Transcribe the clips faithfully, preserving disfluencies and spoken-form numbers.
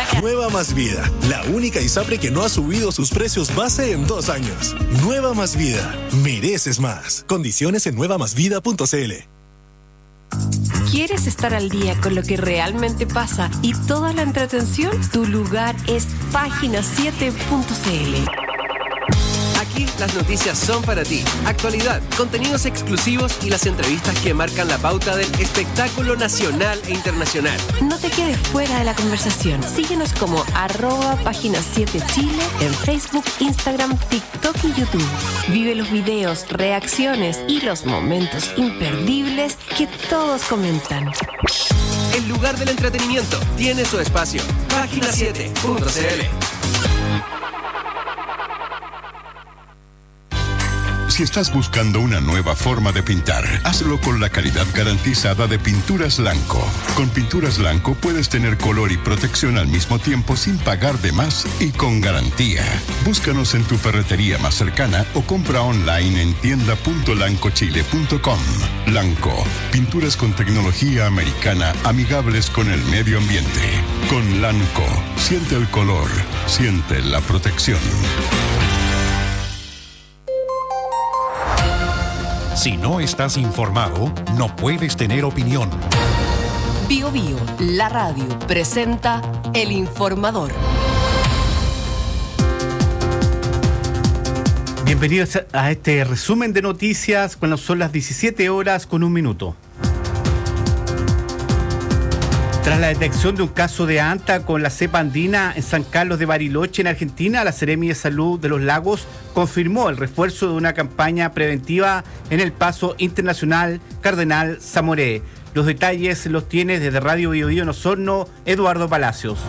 Nueva Más Vida, la única ISAPRE que no ha subido sus precios base en dos años. Nueva Más Vida, mereces más. Condiciones en nueva más vida punto c l. ¿Quieres estar al día con lo que realmente pasa y toda la entretención? Tu lugar es página siete punto c l. Aquí las noticias son para ti. Actualidad, contenidos exclusivos y las entrevistas que marcan la pauta del espectáculo nacional e internacional. No te quedes fuera de la conversación. Síguenos como arroba página siete Chile en Facebook, Instagram, TikTok y YouTube. Vive los videos, reacciones y los momentos imperdibles que todos comentan. El lugar del entretenimiento tiene su espacio. página siete punto c l. Si estás buscando una nueva forma de pintar, hazlo con la calidad garantizada de Pinturas Lanco. Con Pinturas Lanco puedes tener color y protección al mismo tiempo sin pagar de más y con garantía. Búscanos en tu ferretería más cercana o compra online en tienda punto lanco chile punto com. Lanco, pinturas con tecnología americana amigables con el medio ambiente. Con Lanco, siente el color, siente la protección. Si no estás informado, no puedes tener opinión. Bio Bio, la radio, presenta El Informador. Bienvenidos a este resumen de noticias cuando son las diecisiete horas con un minuto. Tras la detección de un caso de anta con la cepa andina en San Carlos de Bariloche, en Argentina, la Seremi de Salud de los Lagos confirmó el refuerzo de una campaña preventiva en el Paso Internacional Cardenal Zamoré. Los detalles los tiene desde Radio Bio Bio en Osorno, Eduardo Palacios.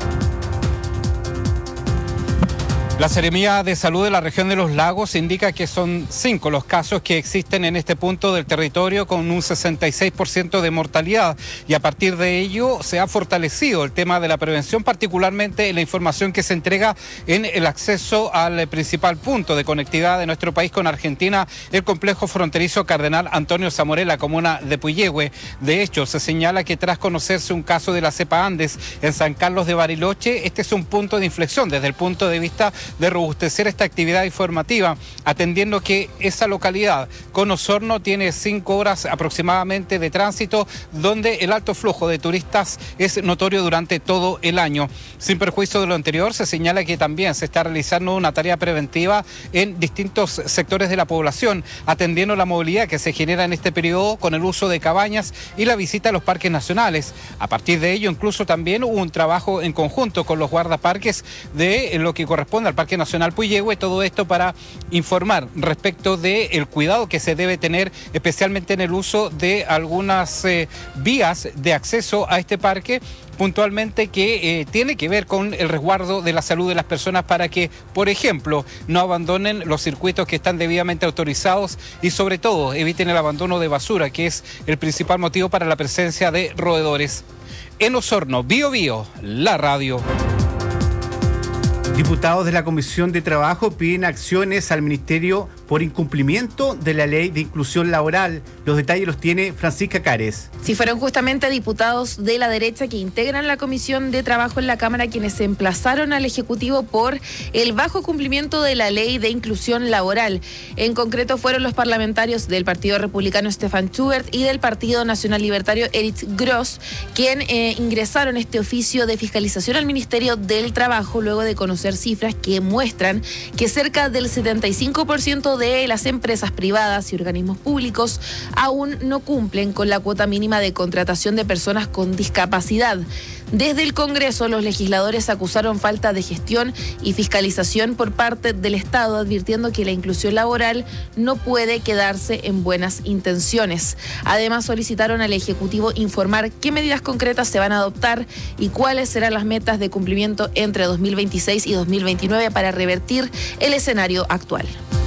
La Seremía de Salud de la región de los Lagos indica que son cinco los casos que existen en este punto del territorio con un sesenta y seis por ciento de mortalidad y a partir de ello se ha fortalecido el tema de la prevención, particularmente en la información que se entrega en el acceso al principal punto de conectividad de nuestro país con Argentina, el complejo fronterizo Cardenal Antonio Zamoré, la comuna de Puyehue. De hecho, se señala que tras conocerse un caso de la cepa Andes en San Carlos de Bariloche, este es un punto de inflexión desde el punto de vista de robustecer esta actividad informativa, atendiendo que esa localidad con Osorno tiene cinco horas aproximadamente de tránsito, donde el alto flujo de turistas es notorio durante todo el año. Sin perjuicio de lo anterior, se señala que también se está realizando una tarea preventiva en distintos sectores de la población, atendiendo la movilidad que se genera en este periodo con el uso de cabañas y la visita a los parques nacionales. A partir de ello, incluso también hubo un trabajo en conjunto con los guardaparques de lo que corresponde al Parque Nacional Puyehue, todo esto para informar respecto del cuidado que se debe tener, especialmente en el uso de algunas eh, vías de acceso a este parque, puntualmente que eh, tiene que ver con el resguardo de la salud de las personas para que, por ejemplo, no abandonen los circuitos que están debidamente autorizados y sobre todo eviten el abandono de basura, que es el principal motivo para la presencia de roedores. En Osorno, Bio Bio, la radio. Diputados de la Comisión de Trabajo piden acciones al Ministerio por incumplimiento de la Ley de Inclusión Laboral. Los detalles los tiene Francisca Cares. Si fueron justamente diputados de la derecha que integran la Comisión de Trabajo en la Cámara quienes se emplazaron al Ejecutivo por el bajo cumplimiento de la Ley de Inclusión Laboral. En concreto fueron los parlamentarios del Partido Republicano Stefan Schubert y del Partido Nacional Libertario Erich Gross, quien eh, ingresaron este oficio de fiscalización al Ministerio del Trabajo luego de conocer cifras que muestran que cerca del setenta y cinco por ciento de las empresas privadas y organismos públicos aún no cumplen con la cuota mínima de contratación de personas con discapacidad. Desde el Congreso, los legisladores acusaron falta de gestión y fiscalización por parte del Estado, advirtiendo que la inclusión laboral no puede quedarse en buenas intenciones. Además, solicitaron al Ejecutivo informar qué medidas concretas se van a adoptar y cuáles serán las metas de cumplimiento entre dos mil veintiséis y dos mil veintinueve para revertir el escenario actual.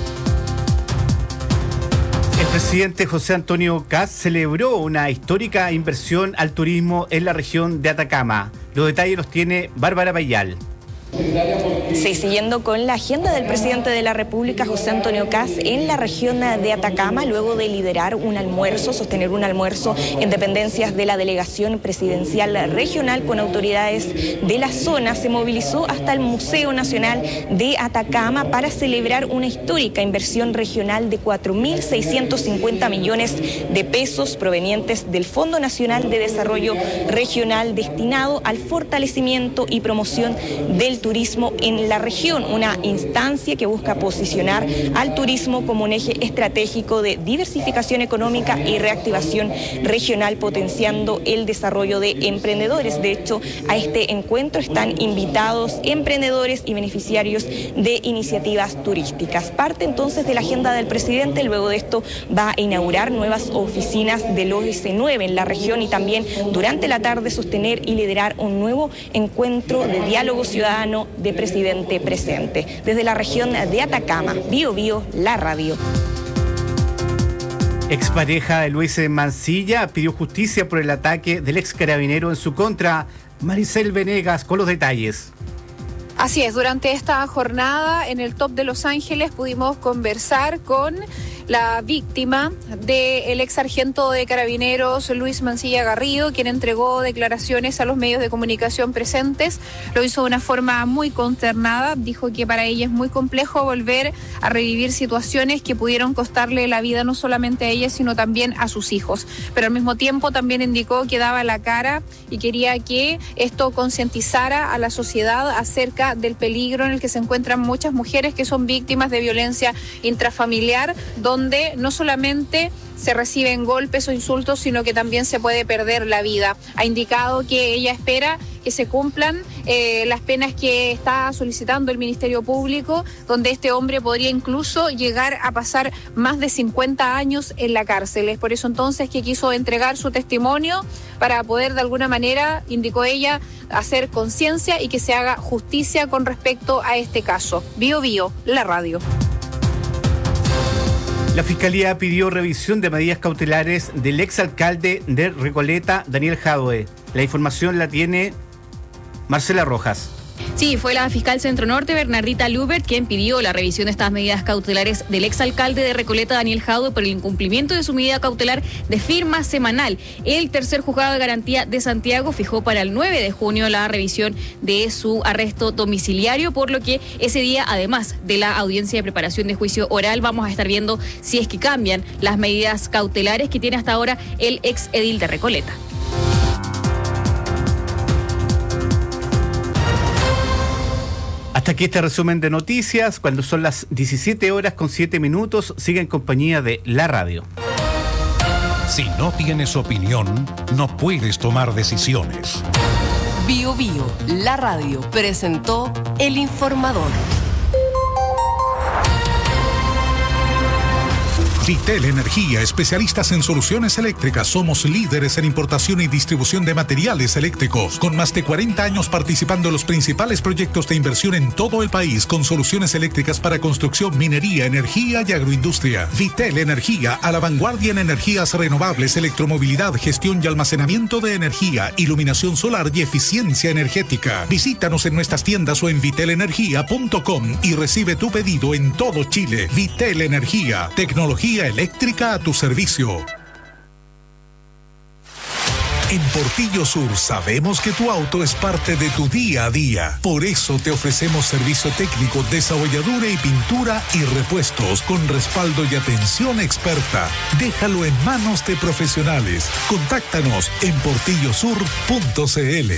El presidente José Antonio Kast celebró una histórica inversión al turismo en la región de Atacama. Los detalles los tiene Bárbara Payal. Sí, siguiendo con la agenda del presidente de la República, José Antonio Kast, en la región de Atacama, luego de liderar un almuerzo, sostener un almuerzo en dependencias de la delegación presidencial regional con autoridades de la zona, se movilizó hasta el Museo Nacional de Atacama para celebrar una histórica inversión regional de cuatro mil seiscientos cincuenta millones de pesos provenientes del Fondo Nacional de Desarrollo Regional destinado al fortalecimiento y promoción del turismo en la región, una instancia que busca posicionar al turismo como un eje estratégico de diversificación económica y reactivación regional, potenciando el desarrollo de emprendedores. De hecho, a este encuentro están invitados emprendedores y beneficiarios de iniciativas turísticas. Parte entonces de la agenda del presidente. Luego de esto va a inaugurar nuevas oficinas del O S nueve en la región y también durante la tarde sostener y liderar un nuevo encuentro de diálogo ciudadano de presidente presente. Desde la región de Atacama, Bio Bio, la radio. Expareja de Luis Mancilla pidió justicia por el ataque del ex carabinero en su contra. Maricel Venegas con los detalles. Así es, durante esta jornada en el Top de Los Ángeles pudimos conversar con la víctima del ex sargento de carabineros Luis Mancilla Garrido, quien entregó declaraciones a los medios de comunicación presentes. Lo hizo de una forma muy consternada, dijo que para ella es muy complejo volver a revivir situaciones que pudieron costarle la vida no solamente a ella, sino también a sus hijos. Pero al mismo tiempo también indicó que daba la cara y quería que esto concientizara a la sociedad acerca del peligro en el que se encuentran muchas mujeres que son víctimas de violencia intrafamiliar, donde no solamente se reciben golpes o insultos, sino que también se puede perder la vida. Ha indicado que ella espera que se cumplan eh, las penas que está solicitando el Ministerio Público, donde este hombre podría incluso llegar a pasar más de cincuenta años en la cárcel. Es por eso entonces que quiso entregar su testimonio para poder de alguna manera, indicó ella, hacer conciencia y que se haga justicia con respecto a este caso. Bio Bio, la radio. La Fiscalía pidió revisión de medidas cautelares del exalcalde de Recoleta, Daniel Jadwe. La información la tiene Marcela Rojas. Sí, fue la fiscal Centro Norte, Bernardita Lubert, quien pidió la revisión de estas medidas cautelares del exalcalde de Recoleta, Daniel Jadwe, por el incumplimiento de su medida cautelar de firma semanal. El tercer juzgado de garantía de Santiago fijó para el nueve de junio la revisión de su arresto domiciliario, por lo que ese día, además de la audiencia de preparación de juicio oral, vamos a estar viendo si es que cambian las medidas cautelares que tiene hasta ahora el ex edil de Recoleta. Hasta aquí este resumen de noticias. Cuando son las diecisiete horas con siete minutos, sigue en compañía de la radio. Si no tienes opinión, no puedes tomar decisiones. Bio Bio, la radio, presentó El Informador. Vitel Energía, especialistas en soluciones eléctricas. Somos líderes en importación y distribución de materiales eléctricos, con más de cuarenta años participando en los principales proyectos de inversión en todo el país, con soluciones eléctricas para construcción, minería, energía y agroindustria. Vitel Energía, a la vanguardia en energías renovables, electromovilidad, gestión y almacenamiento de energía, iluminación solar y eficiencia energética. Visítanos en nuestras tiendas o en vitel energía punto com y recibe tu pedido en todo Chile. Vitel Energía, tecnología eléctrica a tu servicio. En Portillo Sur sabemos que tu auto es parte de tu día a día. Por eso te ofrecemos servicio técnico, desabolladura y pintura y repuestos con respaldo y atención experta. Déjalo en manos de profesionales. Contáctanos en portillo sur punto c l.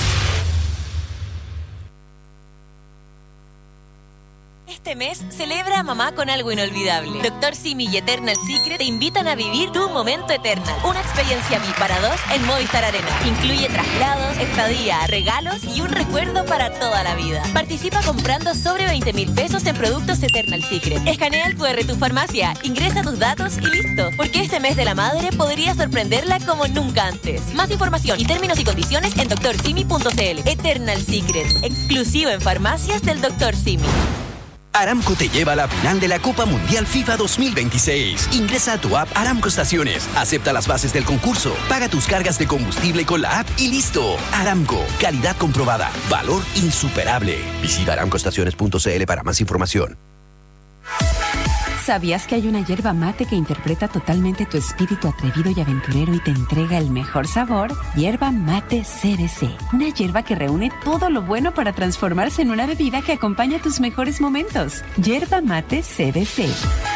Este mes celebra a mamá con algo inolvidable. Doctor Simi y Eternal Secret te invitan a vivir tu momento Eternal. Una experiencia V I P para dos en Movistar Arena. Incluye traslados, estadía, regalos y un recuerdo para toda la vida. Participa comprando sobre veinte mil pesos en productos Eternal Secret. Escanea el cu erre de tu farmacia, ingresa tus datos y listo. Porque este mes de la madre podría sorprenderla como nunca antes. Más información y términos y condiciones en doctor simi punto c l. Eternal Secret, exclusivo en farmacias del doctor Simi. Aramco te lleva a la final de la Copa Mundial FIFA dos mil veintiséis. Ingresa a tu app Aramco Estaciones, acepta las bases del concurso, paga tus cargas de combustible con la app y listo. Aramco, calidad comprobada, valor insuperable. Visita aramco estaciones punto c l para más información. ¿Sabías que hay una yerba mate que interpreta totalmente tu espíritu atrevido y aventurero y te entrega el mejor sabor? Yerba mate C B C. Una yerba que reúne todo lo bueno para transformarse en una bebida que acompaña tus mejores momentos. Yerba mate C B C.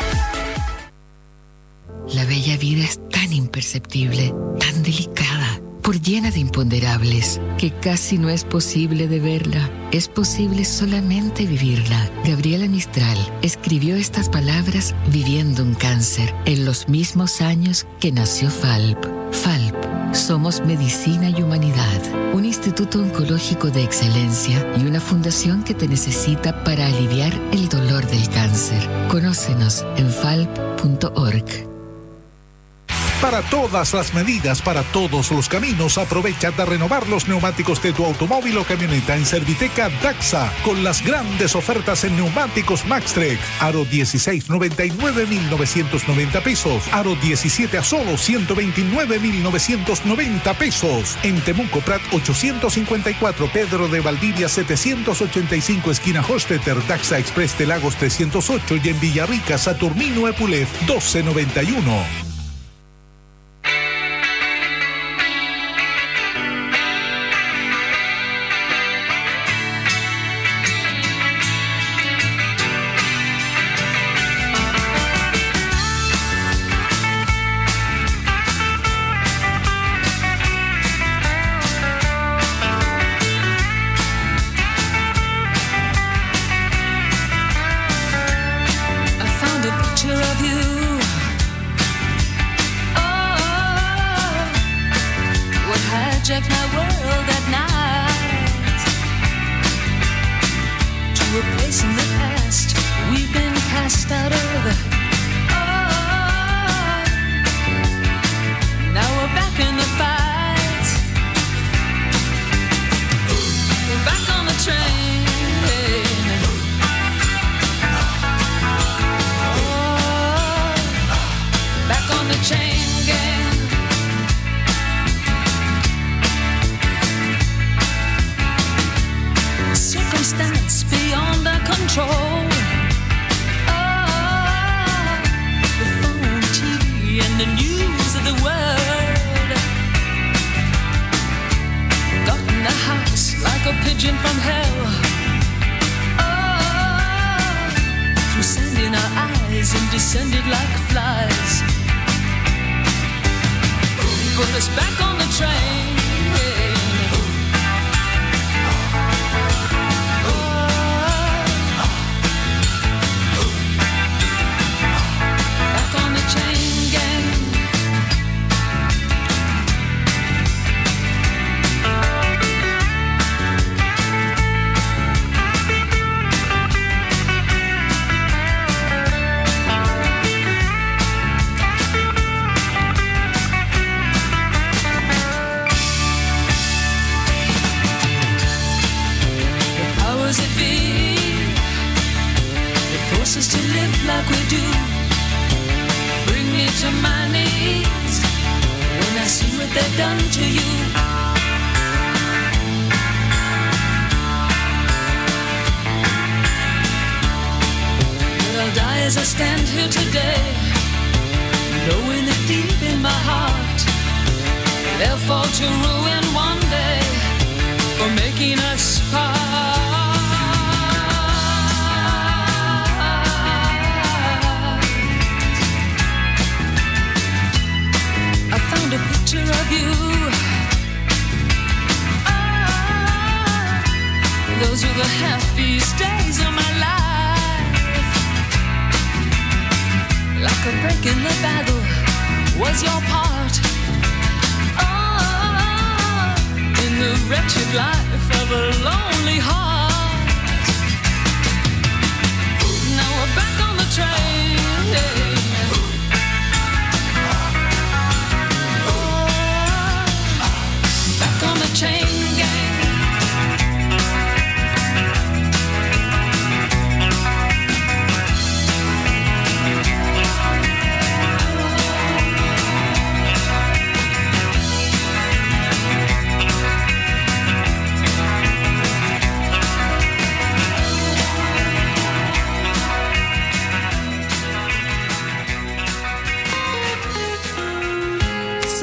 La bella vida es tan imperceptible, tan delicada, por llena de imponderables, que casi no es posible de verla. Es posible solamente vivirla. Gabriela Mistral escribió estas palabras viviendo un cáncer en los mismos años que nació Falp. Falp, somos medicina y humanidad, un instituto oncológico de excelencia y una fundación que te necesita para aliviar el dolor del cáncer. Conócenos en falp punto org. Para todas las medidas, para todos los caminos, aprovecha de renovar los neumáticos de tu automóvil o camioneta en Serviteca Daxa, con las grandes ofertas en neumáticos Maxtrek. Aro dieciséis, noventa y nueve mil novecientos noventa pesos. Aro diecisiete a solo ciento veintinueve mil novecientos noventa pesos. En Temuco Prat ochocientos cincuenta y cuatro, Pedro de Valdivia setecientos ochenta y cinco, esquina Hostetter, Daxa Express de Lagos trescientos ocho y en Villarrica, Saturnino Epulef doce noventa y uno.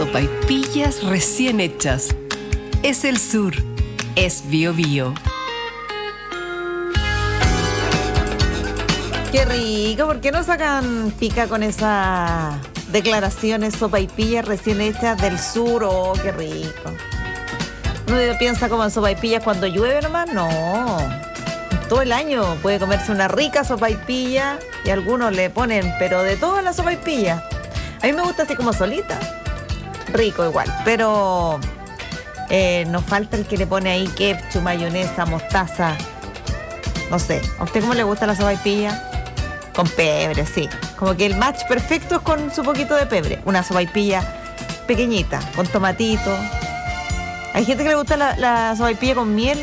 sopaipillas recién hechas. Es el sur, es Bio Bio. Qué rico, ¿por qué no sacan pica con esas declaraciones sopaipillas recién hechas del sur? Oh, qué rico. ¿Uno piensa como en sopaipillas cuando llueve nomás? No. Todo el año puede comerse una rica sopaipilla y algunos le ponen, pero de todas las sopaipillas. A mí me gusta así como solita. Rico igual, pero eh, nos falta el que le pone ahí ketchup, mayonesa, mostaza. No sé, ¿a usted cómo le gusta la sopaipilla? Con pebre, sí. Como que el match perfecto es con su poquito de pebre. Una sopaipilla pequeñita, con tomatito. Hay gente que le gusta la, la sopaipilla con miel.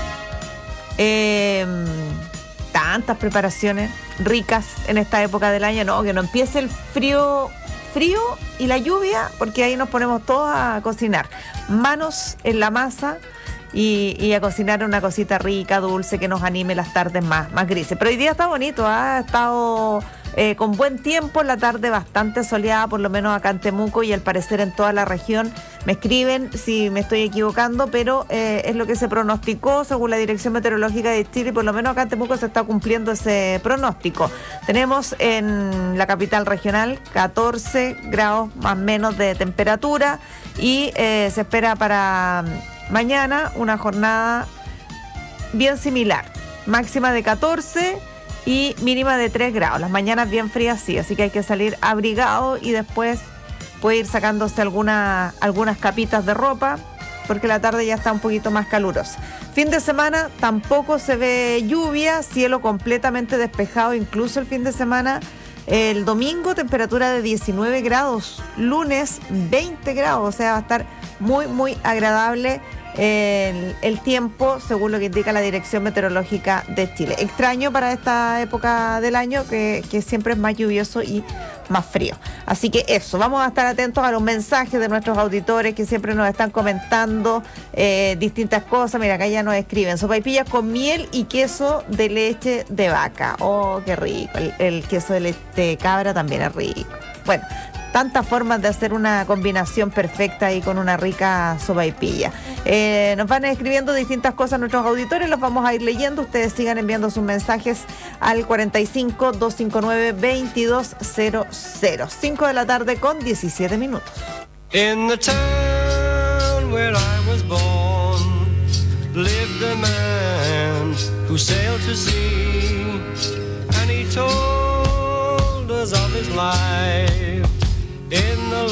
Eh, tantas preparaciones ricas en esta época del año. No, que no empiece el frío, frío y la lluvia, porque ahí nos ponemos todos a cocinar. Manos en la masa. Y, y a cocinar una cosita rica, dulce, que nos anime las tardes más, más grises. Pero hoy día está bonito, ¿eh? Ha estado eh, con buen tiempo, la tarde bastante soleada, por lo menos acá en Temuco y al parecer en toda la región. Me escriben si me estoy equivocando, pero eh, es lo que se pronosticó según la Dirección Meteorológica de Chile, y por lo menos acá en Temuco se está cumpliendo ese pronóstico. Tenemos en la capital regional catorce grados más o menos de temperatura y eh, se espera para mañana una jornada bien similar, máxima de catorce y mínima de tres grados. Las mañanas bien frías, sí, así que hay que salir abrigado y después puede ir sacándose alguna, algunas capitas de ropa, porque la tarde ya está un poquito más calurosa. Fin de semana tampoco se ve lluvia, cielo completamente despejado, incluso el fin de semana. El domingo temperatura de diecinueve grados, lunes veinte grados, o sea, va a estar muy, muy agradable el, el tiempo, según lo que indica la Dirección Meteorológica de Chile. Extraño para esta época del año, que, que siempre es más lluvioso y más frío. Así que eso, vamos a estar atentos a los mensajes de nuestros auditores que siempre nos están comentando eh, distintas cosas. Mira, acá ya nos escriben: sopaipillas con miel y queso de leche de vaca. Oh, qué rico. El, el queso de leche de cabra también es rico. Bueno, tantas formas de hacer una combinación perfecta ahí con una rica sopaipilla. Eh, nos van escribiendo distintas cosas nuestros auditores, los vamos a ir leyendo. Ustedes sigan enviando sus mensajes al cuarenta y cinco, doscientos cincuenta y nueve, veintidós cero cero. cinco de la tarde con diecisiete minutos. In the town where I was born lived a man who sailed to sea, and he told us of his life in the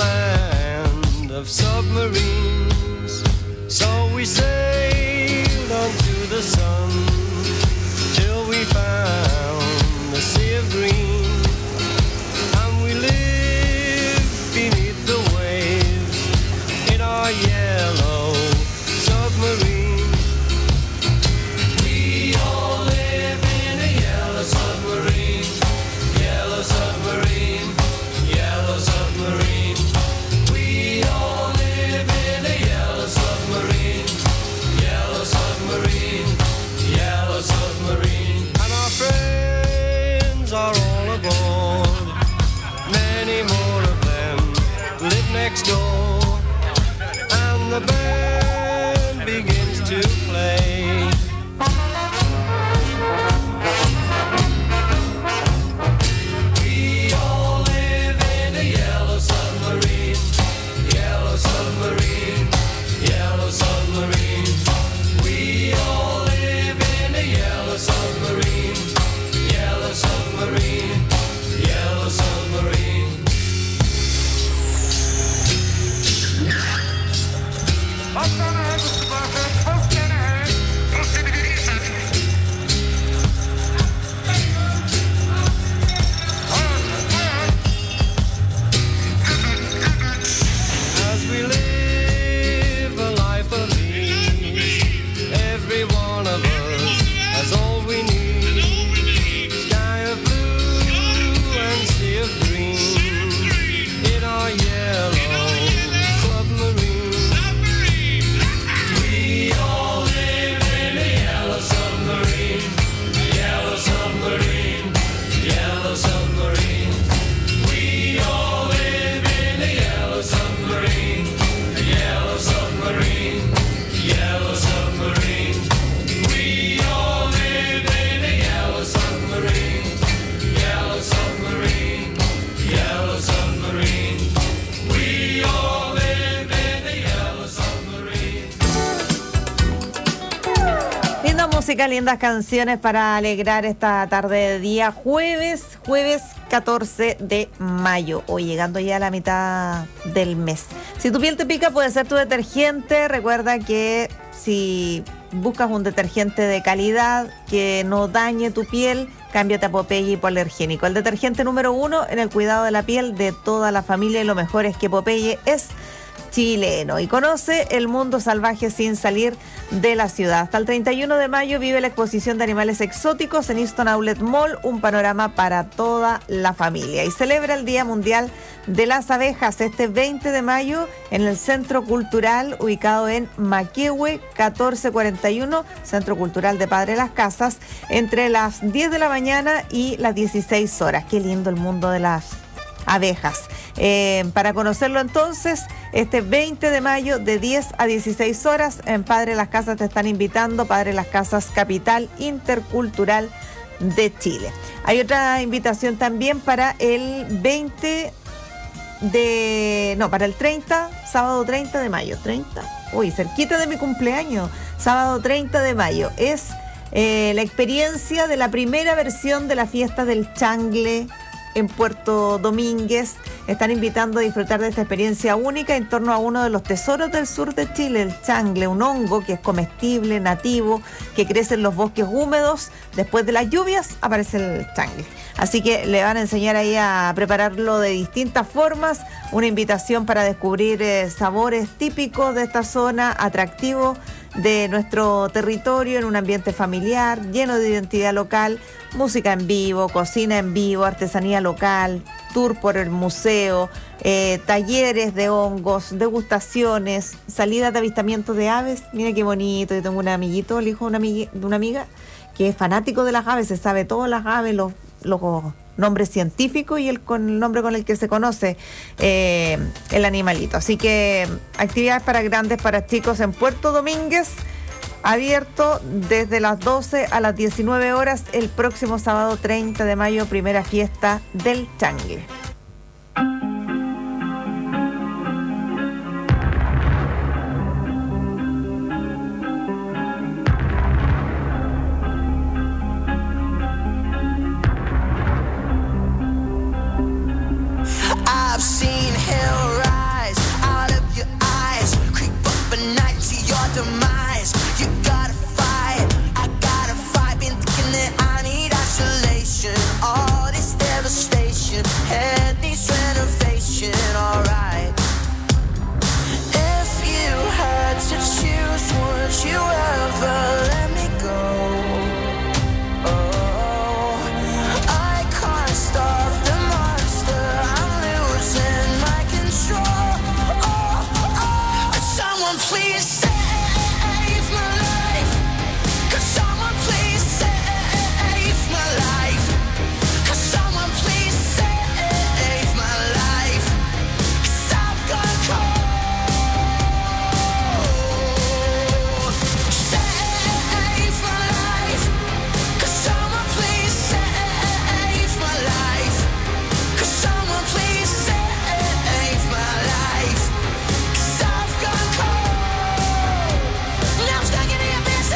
land of submarines. So we sailed on to the sun till we found the sea of green, and we lived beneath the waves in our yellow submarine. We all live in a yellow submarine, yellow submarine, yellow submarine. We all live in a yellow submarine, yellow submarine, música, lindas canciones para alegrar esta tarde de día jueves, jueves catorce de mayo, o llegando ya a la mitad del mes. Si tu piel te pica, puede ser tu detergente. Recuerda que si buscas un detergente de calidad que no dañe tu piel, cámbiate a Popeye Hipoalergénico, el detergente número uno en el cuidado de la piel de toda la familia, y lo mejor es que Popeye es chileno y conoce el mundo salvaje sin salir de la ciudad. Hasta el treinta y uno de mayo vive la exposición de animales exóticos en Easton Outlet Mall, un panorama para toda la familia. Y celebra el Día Mundial de las Abejas este veinte de mayo en el Centro Cultural ubicado en Maquehue catorce cuarenta y uno, Centro Cultural de Padre Las Casas, entre las diez de la mañana y las dieciséis horas. Qué lindo el mundo de las abejas. Eh, para conocerlo entonces, este veinte de mayo de diez a dieciséis horas en Padre Las Casas te están invitando, Padre Las Casas, capital intercultural de Chile. Hay otra invitación también para el veinte de... no, para el treinta, sábado treinta de mayo, treinta, uy, cerquita de mi cumpleaños, sábado treinta de mayo, es eh, la experiencia de la primera versión de la fiesta del changle en Puerto Domínguez. Están invitando a disfrutar de esta experiencia única en torno a uno de los tesoros del sur de Chile, el changle, un hongo que es comestible, nativo, que crece en los bosques húmedos. Después de las lluvias aparece el changle. Así que le van a enseñar ahí a prepararlo de distintas formas. Una invitación para descubrir eh, sabores típicos de esta zona, atractivos de nuestro territorio, en un ambiente familiar, lleno de identidad local, música en vivo, cocina en vivo, artesanía local, tour por el museo, eh, talleres de hongos, degustaciones, salidas de avistamientos de aves. Mira qué bonito. Yo tengo un amiguito, el hijo de una amiga, de una amiga que es fanático de las aves, se sabe todas las aves, los, los nombres científicos y el, con el nombre con el que se conoce eh, el animalito. Así que actividades para grandes, para chicos en Puerto Domínguez, abierto desde las doce a las diecinueve horas el próximo sábado treinta de mayo, primera fiesta del changle. I've seen hell rise out of your eyes, creep up at night to your demise. You gotta fight, I gotta fight. Been thinking that I need isolation. All this devastation, head needs renovation. Alright. If you had to choose, would you ever let me go? Oh, I can't stop the monster. I'm losing my control. Oh, oh, someone please save my life. Could someone please save my life? Could someone please save my life? 'Cause I've gone cold. Save my life. Could someone please save my life? Could someone please save my life? 'Cause I've gone cold. Now I'm stuck in the abyss.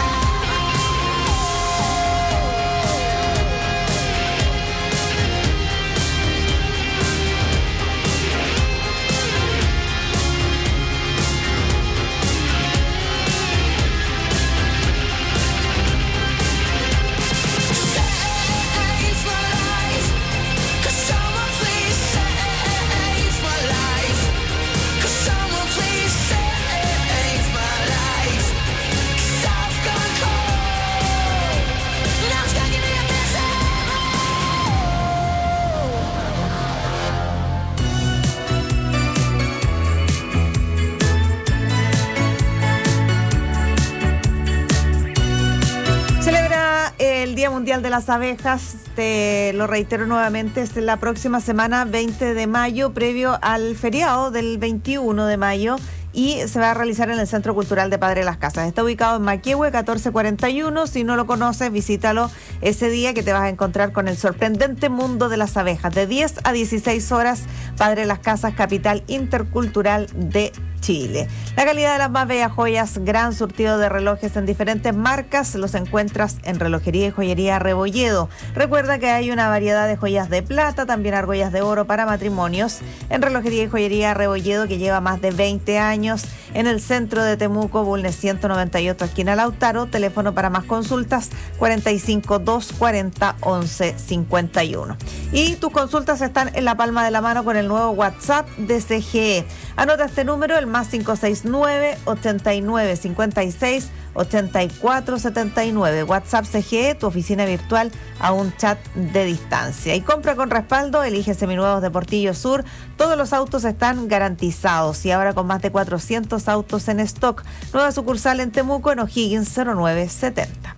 Save my life. Could someone please save my life? Could someone please save my life? 'Cause I've gone cold. Now I'm stuck in the abyss. Celebra el Día Mundial de las Abejas, te lo reitero nuevamente, es la próxima semana, veinte de mayo, previo al feriado del veintiuno de mayo, y se va a realizar en el Centro Cultural de Padre Las Casas. Está ubicado en Maquehue catorce cuarenta y uno. Si no lo conoces, visítalo ese día, que te vas a encontrar con el sorprendente mundo de las abejas. De diez a dieciséis horas, Padre Las Casas, capital intercultural de Chile. La calidad de las más bellas joyas, gran surtido de relojes en diferentes marcas, los encuentras en Relojería y Joyería Rebolledo. Recuerda que hay una variedad de joyas de plata, también argollas de oro para matrimonios en Relojería y Joyería Rebolledo, que lleva más de veinte años en el centro de Temuco, Bulnes ciento noventa y ocho, esquina Lautaro. Teléfono para más consultas cuarenta y cinco, doscientos cuarenta, once cincuenta y uno. Y tus consultas están en la palma de la mano con el nuevo WhatsApp de C G E. Anota este número, el más cinco seis nueve, ochenta y nueve, cincuenta y seis, ochenta y cuatro setenta y nueve. WhatsApp C G E, tu oficina virtual a un chat de distancia. Y compra con respaldo, elige seminuevos de Portillo Sur. Todos los autos están garantizados y ahora con más de cuatrocientos autos en stock. Nueva sucursal en Temuco, en O'Higgins cero nueve setenta.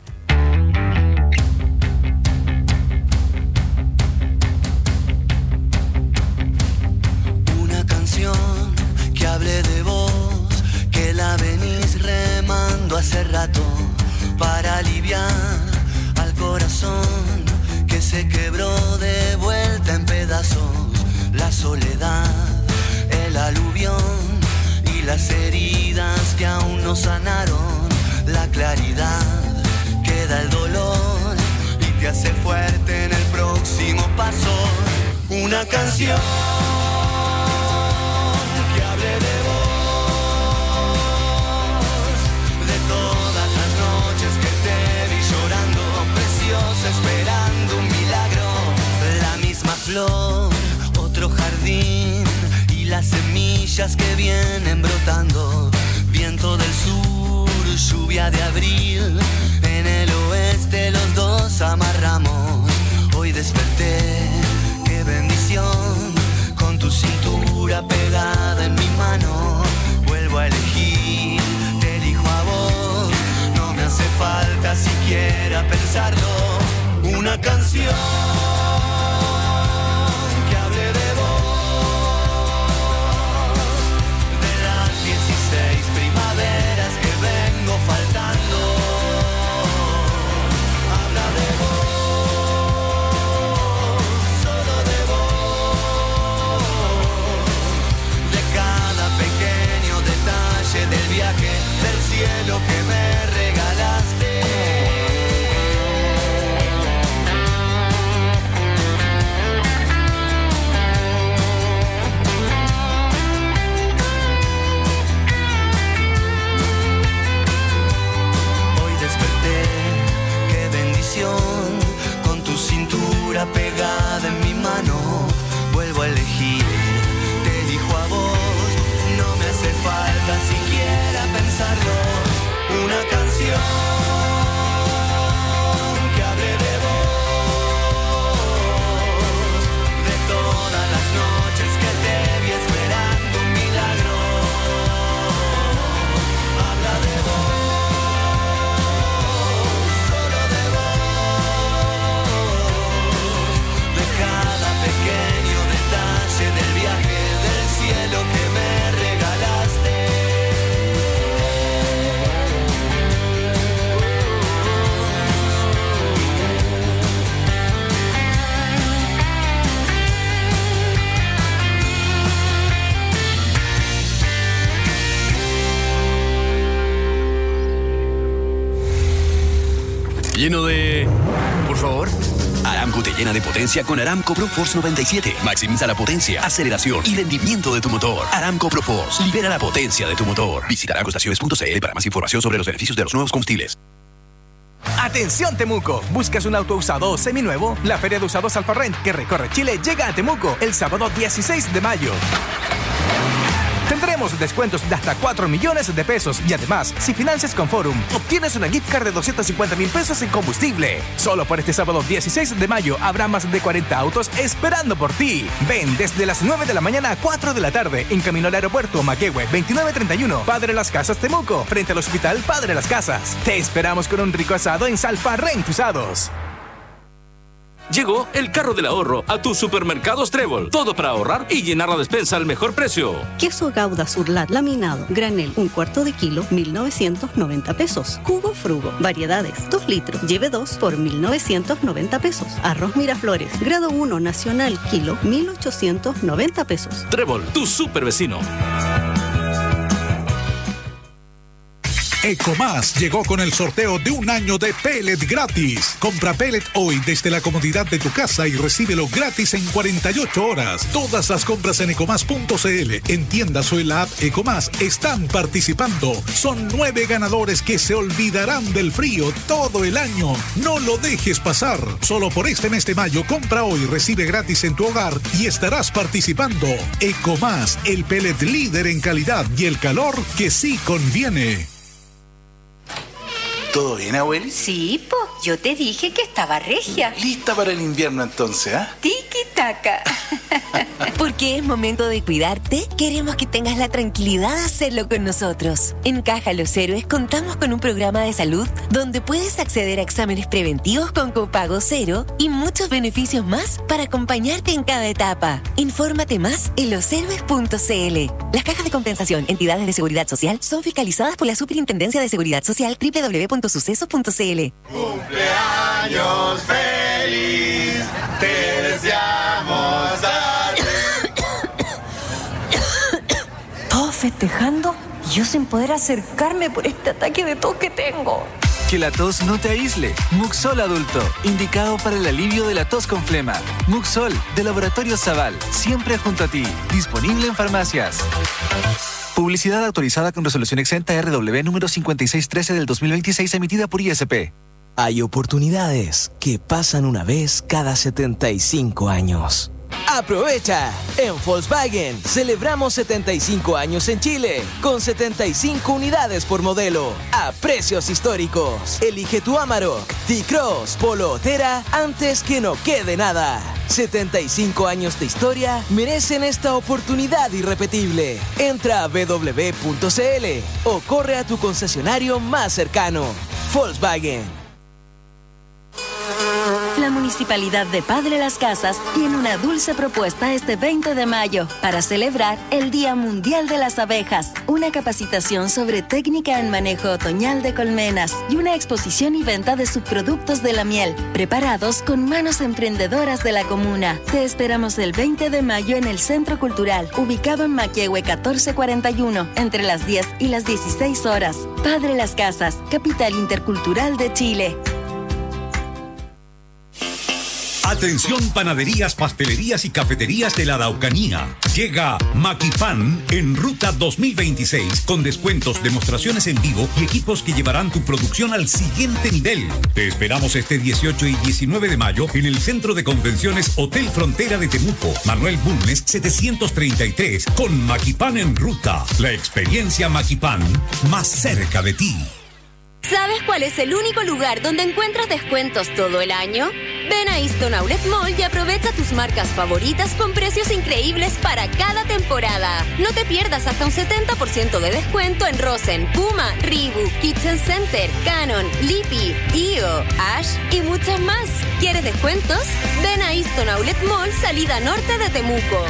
Una canción que hable de vos, que la venís remando hace rato, para aliviar al corazón que se quebró de vuelta en pedazos. La soledad, el aluvión y las heridas que aún no sanaron. La claridad que da el dolor y te hace fuerte en el próximo paso. Una canción que hable de vos, de todas las noches que te vi llorando, preciosa, esperando un milagro. La misma flor, otro jardín y las semillas que vienen brotando. Viento del sur, lluvia de abril, en el oeste los dos amarramos. Hoy desperté, qué bendición, con tu cintura pegada en mi mano. Vuelvo a elegir, te elijo a vos, no me hace falta siquiera pensarlo. Una canción que hable de vos, de las dieciséis primaveras que vengo faltando. Habla de vos, solo de vos, de cada pequeño detalle del viaje, del cielo que me regalaste. Con tu cintura pegada en mi mano, vuelvo a elegir, te elijo a vos, no me hace falta siquiera pensarlo. Una canción que hable de vos, de todas las noches que te vi esperando un milagro. Habla de vos, pequeño detalle del viaje, del cielo que me regalaste. Lleno de... Por favor. Aramco te llena de potencia con Aramco ProForce noventa y siete. Maximiza la potencia, aceleración y rendimiento de tu motor. Aramco ProForce libera la potencia de tu motor. Visita aramco estaciones punto c l para más información sobre los beneficios de los nuevos combustibles. Atención Temuco, ¿buscas un auto usado o seminuevo? La Feria de Usados Alfarrent, que recorre Chile, llega a Temuco el sábado dieciséis de mayo. Tendremos descuentos de hasta cuatro millones de pesos y además, si financias con Forum, obtienes una gift card de doscientos cincuenta mil pesos en combustible. Solo por este sábado dieciséis de mayo habrá más de cuarenta autos esperando por ti. Ven desde las nueve de la mañana a cuatro de la tarde en camino al aeropuerto Maquehue veintinueve treinta y uno, Padre Las Casas Temuco, frente al Hospital Padre Las Casas. Te esperamos con un rico asado en Salfarrent Usados. Llegó el carro del ahorro a tus supermercados Trébol. Todo para ahorrar y llenar la despensa al mejor precio. Queso Gouda Surlat laminado, granel, un cuarto de kilo, mil novecientos noventa pesos. Jugo Frugo, variedades, dos litros, lleve dos por mil novecientos noventa pesos. Arroz Miraflores, grado uno nacional, kilo, mil ochocientos noventa pesos. Trébol, tu super vecino. Ecomás llegó con el sorteo de un año de pellet gratis. Compra pellet hoy desde la comodidad de tu casa y recíbelo gratis en cuarenta y ocho horas. Todas las compras en ecomás punto cl, en tiendas o en la app Ecomás están participando. Son nueve ganadores que se olvidarán del frío todo el año. No lo dejes pasar. Solo por este mes de mayo, compra hoy, recibe gratis en tu hogar y estarás participando. Ecomás, el pellet líder en calidad y el calor que sí conviene. ¿Todo bien, abueli? Sí, po. Yo te dije que estaba regia. ¿Lista para el invierno entonces, ah? ¿eh? Tiki-taka. Porque es momento de cuidarte, queremos que tengas la tranquilidad de hacerlo con nosotros. En Caja Los Héroes contamos con un programa de salud donde puedes acceder a exámenes preventivos con copago cero y muchos beneficios más para acompañarte en cada etapa. Infórmate más en los héroes punto cl. Las cajas de compensación, entidades de seguridad social, son fiscalizadas por la Superintendencia de Seguridad Social doble u doble u doble u punto sucesos punto cl. ¡Cumpleaños feliz! ¡Te deseamos a ti! Todos festejando y yo sin poder acercarme por este ataque de tos que tengo. Que la tos no te aísle. Muxol Adulto, indicado para el alivio de la tos con flema. Muxol, de Laboratorio Zaval, siempre junto a ti. Disponible en farmacias. Publicidad autorizada con resolución exenta R W número cincuenta y seis trece del dos mil veintiséis, emitida por I S P. Hay oportunidades que pasan una vez cada setenta y cinco años. ¡Aprovecha! En Volkswagen celebramos setenta y cinco años en Chile, con setenta y cinco unidades por modelo, a precios históricos. Elige tu Amarok, T-Cross, Polo o Terra antes que no quede nada. setenta y cinco años de historia merecen esta oportunidad irrepetible. Entra a w w w punto cl o corre a tu concesionario más cercano. Volkswagen. La Municipalidad de Padre Las Casas tiene una dulce propuesta este veinte de mayo para celebrar el Día Mundial de las Abejas, una capacitación sobre técnica en manejo otoñal de colmenas y una exposición y venta de subproductos de la miel, preparados con manos emprendedoras de la comuna. Te esperamos el veinte de mayo en el Centro Cultural, ubicado en Maquehue catorce cuarenta y uno, entre las diez y las dieciséis horas. Padre Las Casas, capital intercultural de Chile. Atención, panaderías, pastelerías y cafeterías de la Araucanía. Llega Maquipan en Ruta dos mil veintiséis con descuentos, demostraciones en vivo y equipos que llevarán tu producción al siguiente nivel. Te esperamos este dieciocho y diecinueve de mayo en el Centro de Convenciones Hotel Frontera de Temuco, Manuel Bulnes setecientos treinta y tres, con Maquipan en Ruta. La experiencia Maquipan más cerca de ti. ¿Sabes cuál es el único lugar donde encuentras descuentos todo el año? Ven a Easton Outlet Mall y aprovecha tus marcas favoritas con precios increíbles para cada temporada. No te pierdas hasta un setenta por ciento de descuento en Rosen, Puma, Reebok, Kitchen Center, Canon, Lippy, I O, Ash y muchas más. ¿Quieres descuentos? Ven a Easton Outlet Mall, salida norte de Temuco.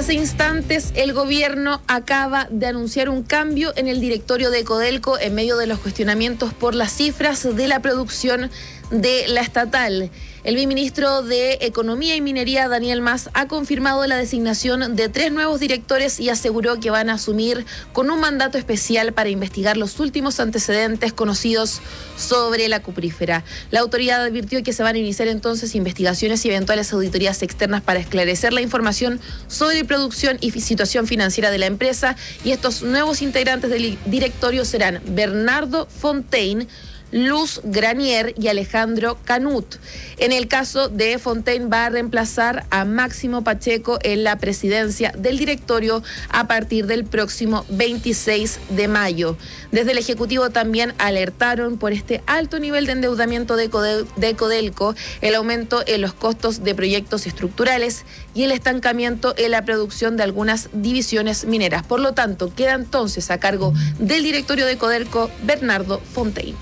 Hace instantes el gobierno acaba de anunciar un cambio en el directorio de Codelco en medio de los cuestionamientos por las cifras de la producción de la estatal. El viceministro de Economía y Minería, Daniel Mas, ha confirmado la designación de tres nuevos directores y aseguró que van a asumir con un mandato especial para investigar los últimos antecedentes conocidos sobre la cuprífera. La autoridad advirtió que se van a iniciar entonces investigaciones y eventuales auditorías externas para esclarecer la información sobre producción y situación financiera de la empresa, y estos nuevos integrantes del directorio serán Bernardo Fontaine, Luz Granier y Alejandro Canut. En el caso de Fontaine, va a reemplazar a Máximo Pacheco en la presidencia del directorio a partir del próximo veintiséis de mayo. Desde el Ejecutivo también alertaron por este alto nivel de endeudamiento de, Codel- de Codelco, el aumento en los costos de proyectos estructurales y el estancamiento en la producción de algunas divisiones mineras. Por lo tanto, queda entonces a cargo del directorio de Codelco Bernardo Fontaine.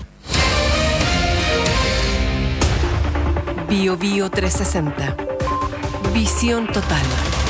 Bio Bio trescientos sesenta. Visión total.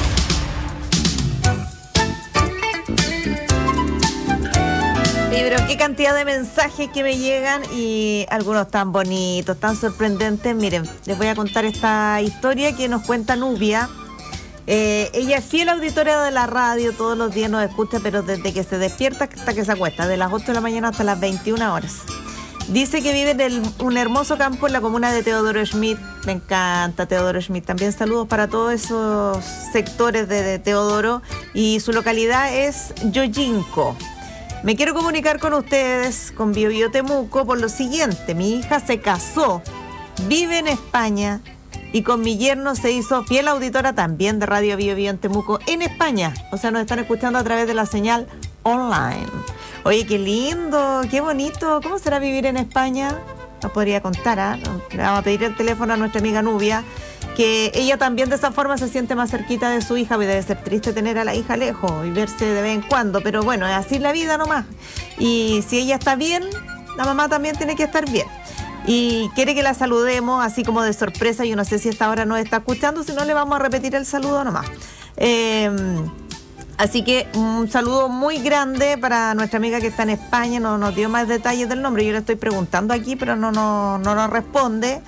Sí, pero qué cantidad de mensajes que me llegan, y algunos tan bonitos, tan sorprendentes. Miren, les voy a contar esta historia que nos cuenta Nubia. Eh, ella es fiel auditora de la radio, todos los días nos escucha, pero desde que se despierta hasta que se acuesta, de las ocho de la mañana hasta las veintiuna horas. Dice que vive en el, un hermoso campo en la comuna de Teodoro Schmidt. Me encanta Teodoro Schmidt. También saludos para todos esos sectores de, de Teodoro. Y su localidad es Yoyinco. Me quiero comunicar con ustedes, con Bio Bio Temuco, por lo siguiente. Mi hija se casó, vive en España, y con mi yerno se hizo fiel auditora también de Radio Bio Bio en Temuco, en España. O sea, nos están escuchando a través de la señal online. Oye, qué lindo, qué bonito. ¿Cómo será vivir en España? Nos podría contar, ¿eh? Le vamos a pedir el teléfono a nuestra amiga Nubia, que ella también de esa forma se siente más cerquita de su hija. Debe ser triste tener a la hija lejos y verse de vez en cuando, pero bueno, es así la vida nomás. Y si ella está bien, la mamá también tiene que estar bien. Y quiere que la saludemos así como de sorpresa. Yo no sé si esta hora nos está escuchando, si no le vamos a repetir el saludo nomás. Eh... Así que un saludo muy grande para nuestra amiga que está en España. No nos dio más detalles del nombre. Yo le estoy preguntando aquí, pero no, no, no nos responde.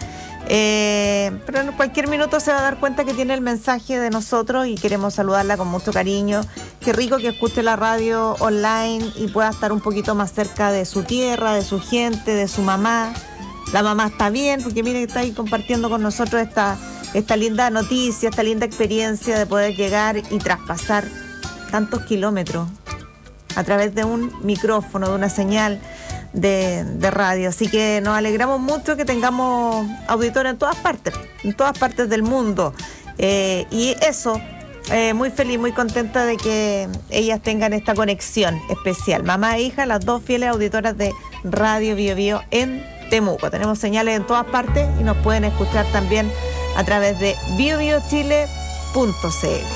Eh, pero en cualquier minuto se va a dar cuenta que tiene el mensaje de nosotros y queremos saludarla con mucho cariño. Qué rico que escuche la radio online y pueda estar un poquito más cerca de su tierra, de su gente, de su mamá. La mamá está bien, porque mire que está ahí compartiendo con nosotros esta, esta linda noticia, esta linda experiencia de poder llegar y traspasar tantos kilómetros a través de un micrófono, de una señal de, de radio. Así que nos alegramos mucho que tengamos auditores en todas partes, en todas partes del mundo. Eh, y eso, eh, muy feliz, muy contenta de que ellas tengan esta conexión especial. Mamá e hija, las dos fieles auditoras de Radio Bio Bio en Temuco. Tenemos señales en todas partes y nos pueden escuchar también a través de bio bio chile punto c l.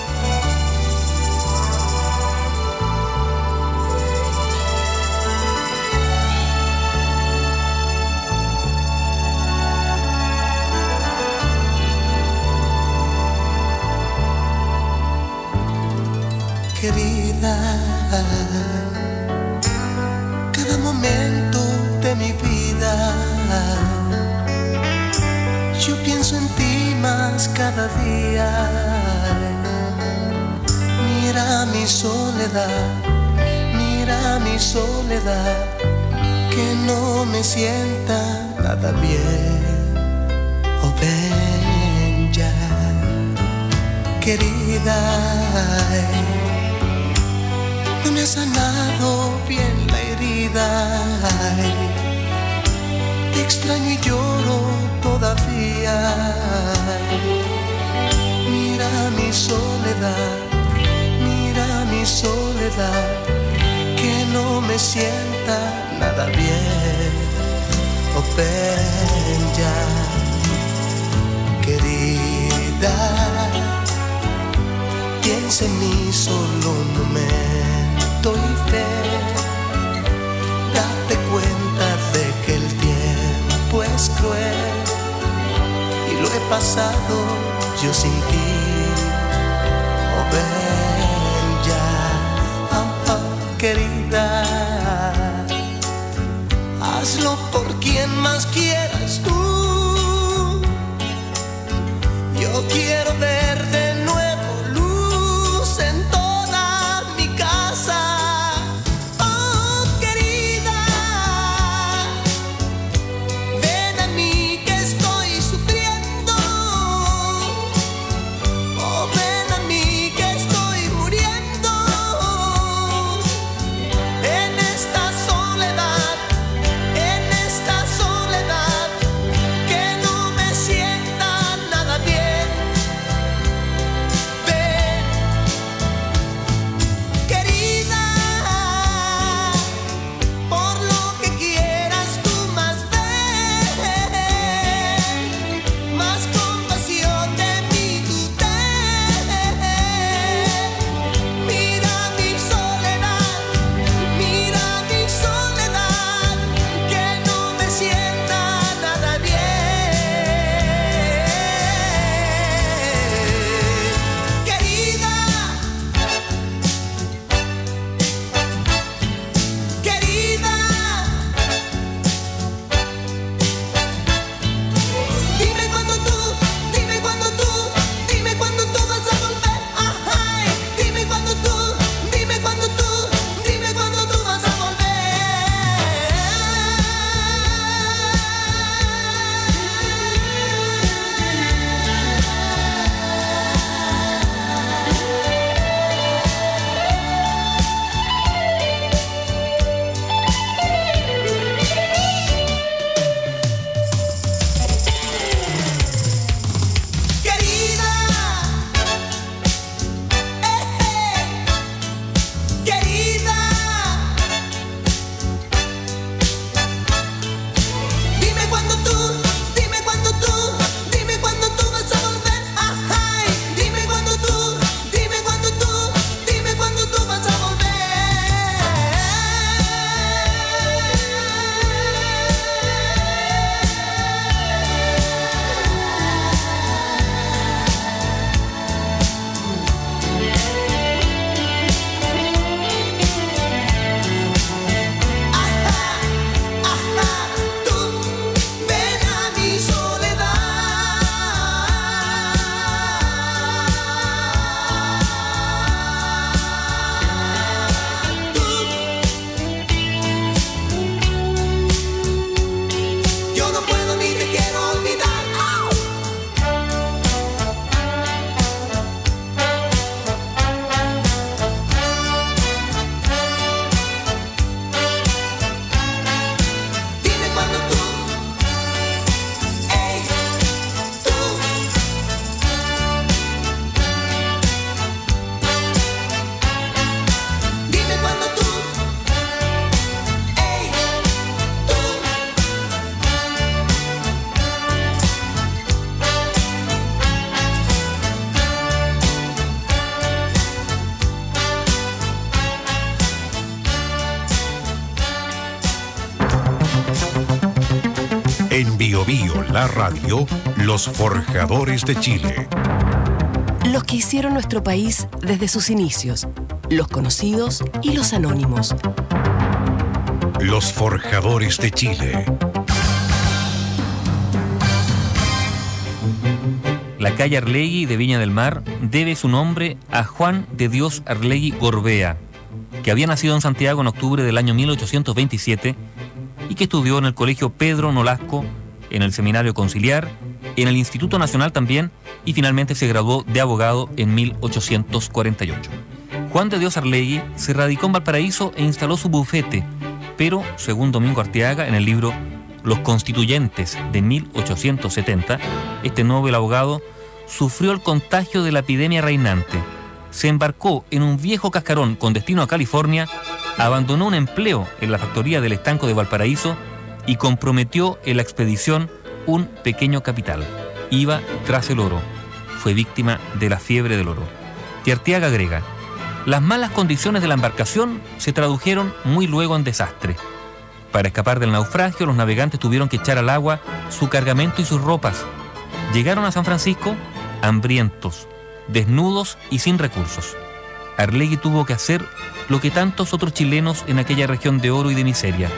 Querida, cada momento de mi vida, yo pienso en ti más cada día. Mira mi soledad, mira mi soledad, que no me sienta nada bien. Oh, ven ya, querida. No me ha sanado bien la herida. Ay, te extraño y lloro todavía. Ay, mira mi soledad, mira mi soledad, que no me sienta nada bien. Oh, ven ya, querida, piensa en mí solo un momento y fe. Date cuenta de que el tiempo es cruel y lo he pasado yo sin ti. Oh, ven querida. Hazlo por quien más quieras tú. Yo quiero ver de nuevo luz en toda mi casa. Oh, querida, ven a mí que estoy sufriendo. Oh, ven a mí que estoy muriendo en esta soledad. En Bio Bio, la radio, los forjadores de Chile. Los que hicieron nuestro país desde sus inicios, los conocidos y los anónimos. Los forjadores de Chile. La calle Arlegui de Viña del Mar debe su nombre a Juan de Dios Arlegui Gorbea, que había nacido en Santiago en octubre del año mil ochocientos veintisiete y que estudió en el Colegio Pedro Nolasco, en el Seminario Conciliar, en el Instituto Nacional también, y finalmente se graduó de abogado en mil ochocientos cuarenta y ocho. Juan de Dios Arlegui se radicó en Valparaíso e instaló su bufete, pero, según Domingo Arteaga, en el libro Los Constituyentes de mil ochocientos setenta, este noble abogado sufrió el contagio de la epidemia reinante, se embarcó en un viejo cascarón con destino a California, abandonó un empleo en la factoría del estanco de Valparaíso y comprometió en la expedición un pequeño capital. Iba tras el oro. Fue víctima de la fiebre del oro. Y Arteaga agrega: las malas condiciones de la embarcación se tradujeron muy luego en desastre. Para escapar del naufragio, los navegantes tuvieron que echar al agua su cargamento y sus ropas. Llegaron a San Francisco hambrientos, desnudos y sin recursos. Arlegui tuvo que hacer lo que tantos otros chilenos en aquella región de oro y de miseria.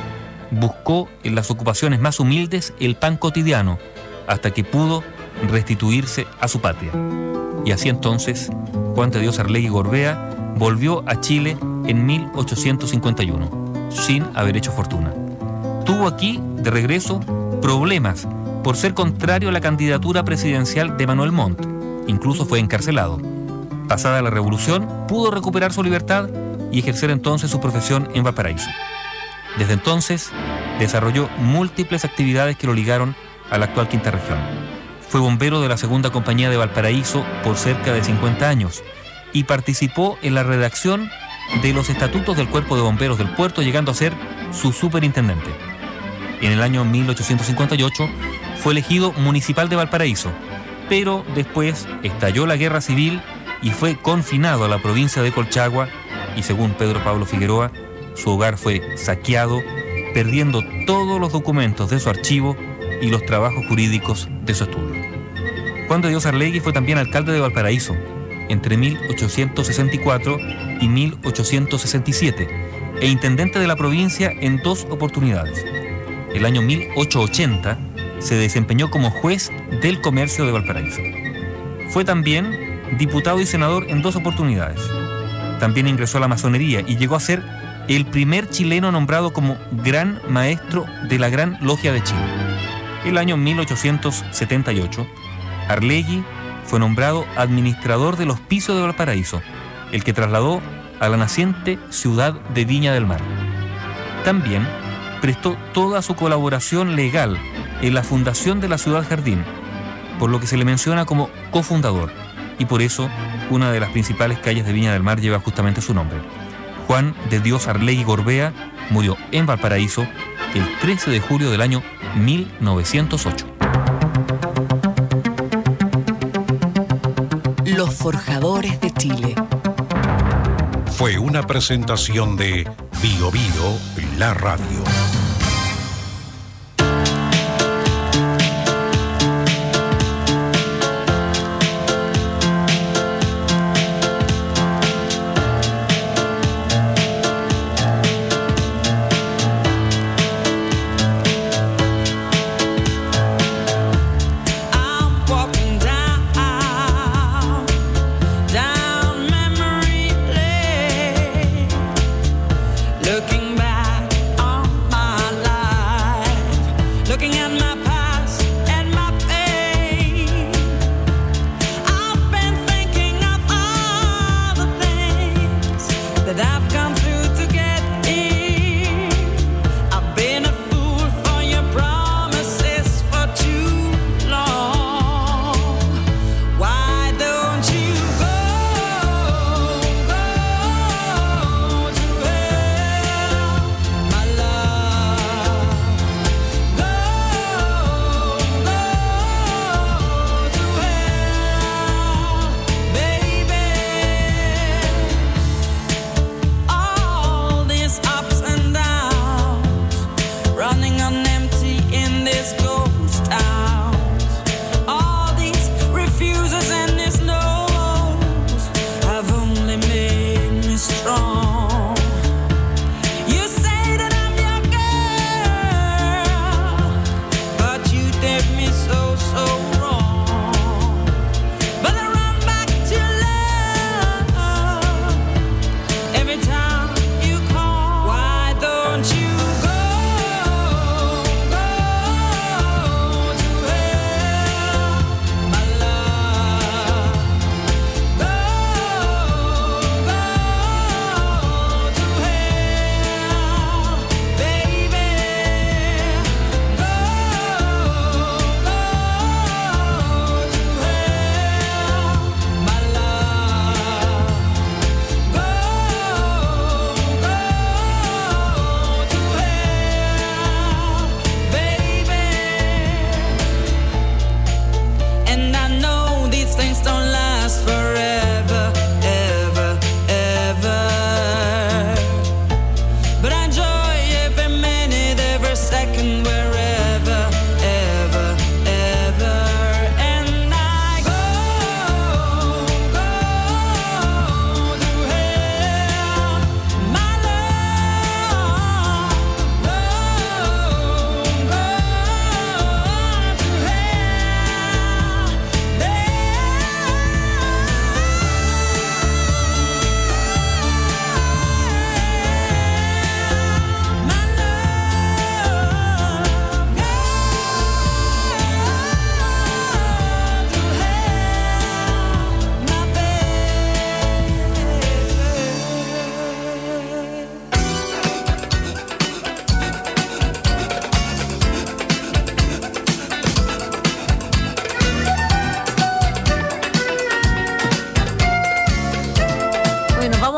Buscó en las ocupaciones más humildes el pan cotidiano, hasta que pudo restituirse a su patria. Y así entonces, Juan de Dios Arlegui Gorbea volvió a Chile en mil ochocientos cincuenta y uno, sin haber hecho fortuna. Tuvo aquí, de regreso, problemas por ser contrario a la candidatura presidencial de Manuel Montt. Incluso fue encarcelado. Pasada la revolución, pudo recuperar su libertad y ejercer entonces su profesión en Valparaíso. Desde entonces, desarrolló múltiples actividades que lo ligaron a la actual Quinta Región. Fue bombero de la Segunda Compañía de Valparaíso por cerca de cincuenta años y participó en la redacción de los estatutos del Cuerpo de Bomberos del Puerto, llegando a ser su superintendente. En el año mil ochocientos cincuenta y ocho fue elegido municipal de Valparaíso, pero después estalló la guerra civil y fue confinado a la provincia de Colchagua y, según Pedro Pablo Figueroa, su hogar fue saqueado, perdiendo todos los documentos de su archivo y los trabajos jurídicos de su estudio. Juan de Dios Arlegui fue también alcalde de Valparaíso entre mil ochocientos sesenta y cuatro y mil ochocientos sesenta y siete e intendente de la provincia en dos oportunidades. El año mil ochocientos ochenta se desempeñó como juez del comercio de Valparaíso. Fue también diputado y senador en dos oportunidades. También ingresó a la masonería y llegó a ser el primer chileno nombrado como Gran Maestro de la Gran Logia de Chile. El año mil ochocientos setenta y ocho, Arlegui fue nombrado administrador del Hospicio de Valparaíso, el que trasladó a la naciente ciudad de Viña del Mar. También prestó toda su colaboración legal en la fundación de la Ciudad Jardín, por lo que se le menciona como cofundador, y por eso una de las principales calles de Viña del Mar lleva justamente su nombre. Juan de Dios Arlegui Gorbea murió en Valparaíso el trece de julio del año mil novecientos ocho. Los Forjadores de Chile. Fue una presentación de Bio Bio, la radio. Looking back on my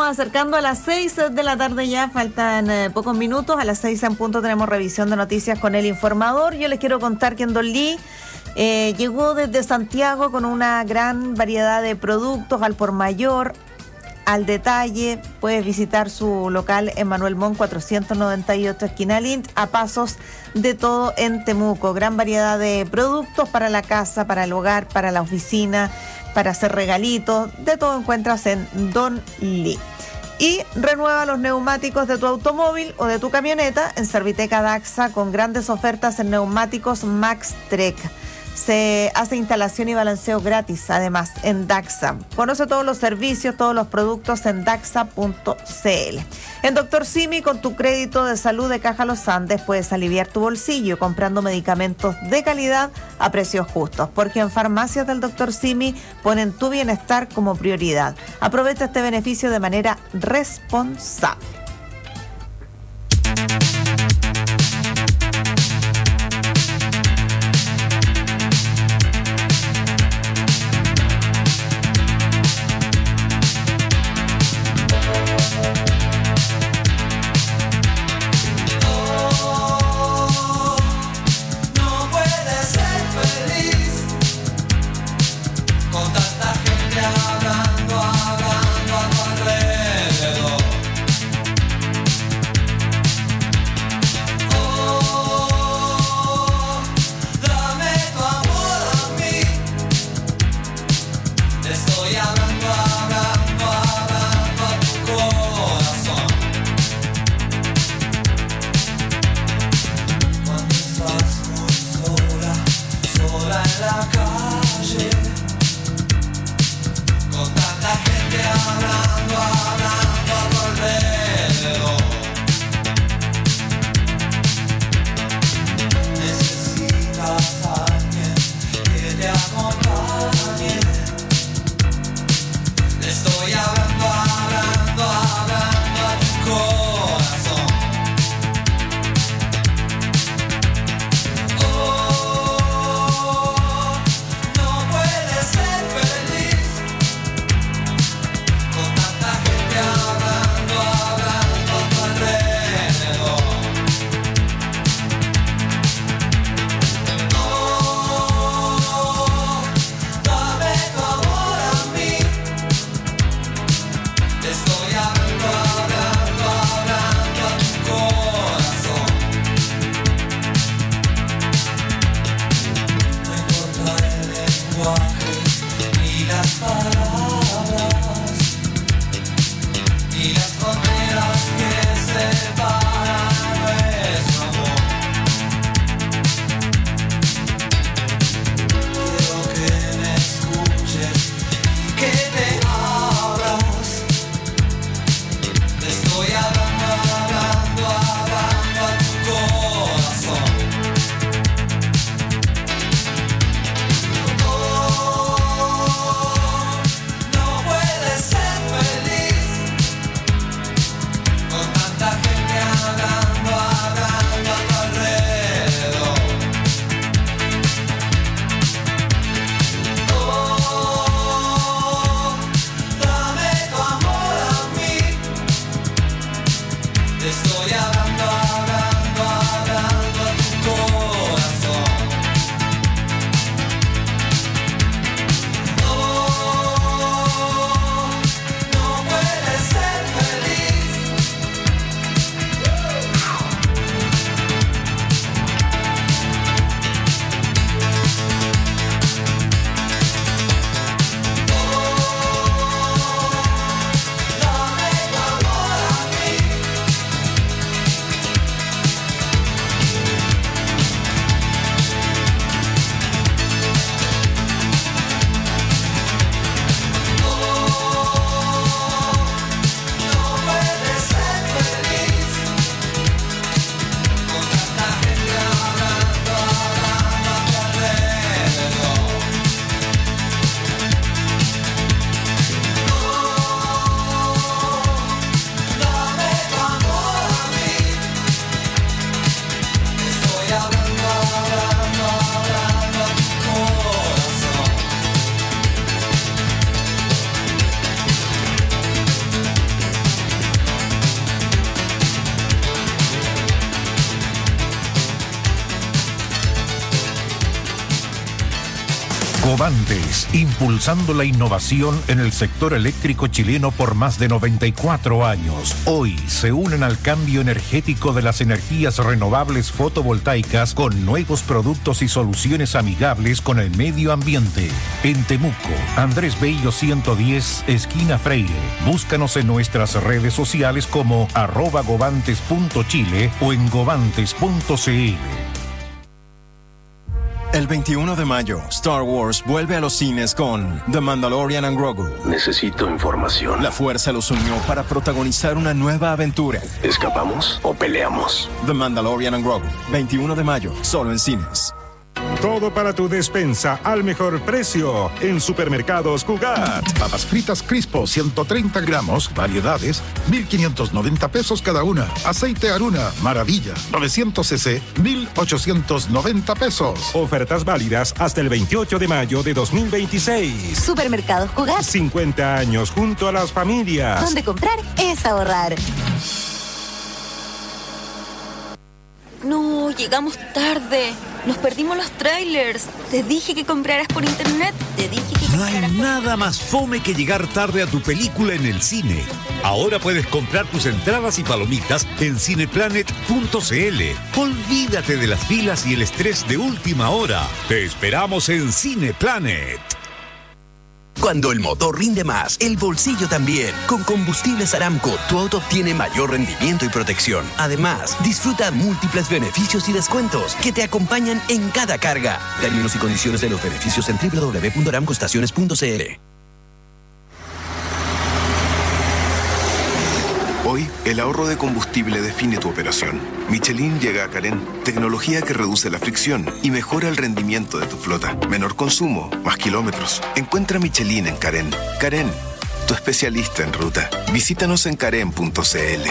acercando a las seis de la tarde ya, faltan eh, pocos minutos. A las seis en punto tenemos revisión de noticias con el informador. Yo les quiero contar que en Don Lee eh, llegó desde Santiago con una gran variedad de productos al por mayor, al detalle. Puedes visitar su local en Manuel Montt cuatrocientos noventa y ocho, esquina Lint, a pasos de todo en Temuco. Gran variedad de productos para la casa, para el hogar, para la oficina, para hacer regalitos, de todo encuentras en Don Lee. Y renueva los neumáticos de tu automóvil o de tu camioneta en Serviteca Daxa con grandes ofertas en neumáticos Max Trek. Se hace instalación y balanceo gratis, además, en Daxa. Conoce todos los servicios, todos los productos en daxa punto c l. En Doctor Simi, con tu crédito de salud de Caja Los Andes, puedes aliviar tu bolsillo comprando medicamentos de calidad a precios justos, porque en Farmacias del Doctor Simi ponen tu bienestar como prioridad. Aprovecha este beneficio de manera responsable. Govantes, impulsando la innovación en el sector eléctrico chileno por más de noventa y cuatro años. Hoy se unen al cambio energético de las energías renovables fotovoltaicas con nuevos productos y soluciones amigables con el medio ambiente. En Temuco, Andrés Bello ciento diez, esquina Freire. Búscanos en nuestras redes sociales como arroba govantes.chile o en govantes punto cl. El veintiuno de mayo, Star Wars vuelve a los cines con The Mandalorian and Grogu. Necesito información. La fuerza los unió para protagonizar una nueva aventura. ¿Escapamos o peleamos? The Mandalorian and Grogu, veintiuno de mayo, solo en cines. Todo para tu despensa al mejor precio en Supermercados Cugat. Papas fritas Crispo, ciento treinta gramos, variedades, mil quinientos noventa pesos cada una. Aceite Aruna, Maravilla, novecientos centilitros, mil ochocientos noventa pesos. Ofertas válidas hasta el veintiocho de mayo de dos mil veintiséis. Supermercados Cugat. cincuenta años junto a las familias. Donde comprar es ahorrar. No, llegamos tarde. Nos perdimos los trailers. Te dije que compraras por internet. Te dije que No hay nada más fome que llegar tarde a tu película en el cine. Ahora puedes comprar tus entradas y palomitas en cineplanet punto cl. Olvídate de las filas y el estrés de última hora. Te esperamos en Cineplanet. Cuando el motor rinde más, el bolsillo también. Con Combustibles Aramco, tu auto obtiene mayor rendimiento y protección. Además, disfruta múltiples beneficios y descuentos que te acompañan en cada carga. Términos y condiciones de los beneficios en doble u doble u doble u punto aramco estaciones punto cl. Hoy, el ahorro de combustible define tu operación. Michelin llega a Carén, tecnología que reduce la fricción y mejora el rendimiento de tu flota. Menor consumo, más kilómetros. Encuentra Michelin en Carén. Carén, tu especialista en ruta. Visítanos en carén punto cl.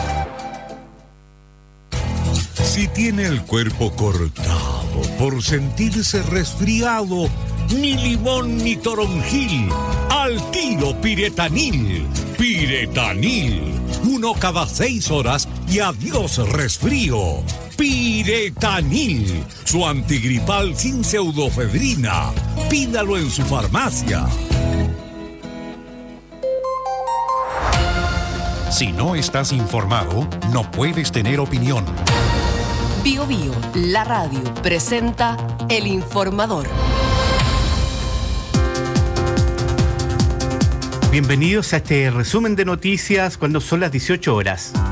Si tiene el cuerpo cortado por sentirse resfriado, ni limón ni toronjil, al tiro Piretanil. Piretanil, uno cada seis horas y adiós resfrío. Piretanil, su antigripal sin pseudofedrina. Pídalo en su farmacia. Si no estás informado, no puedes tener opinión. Bio Bio, la radio, presenta El Informador. Bienvenidos a este resumen de noticias cuando son las dieciocho horas.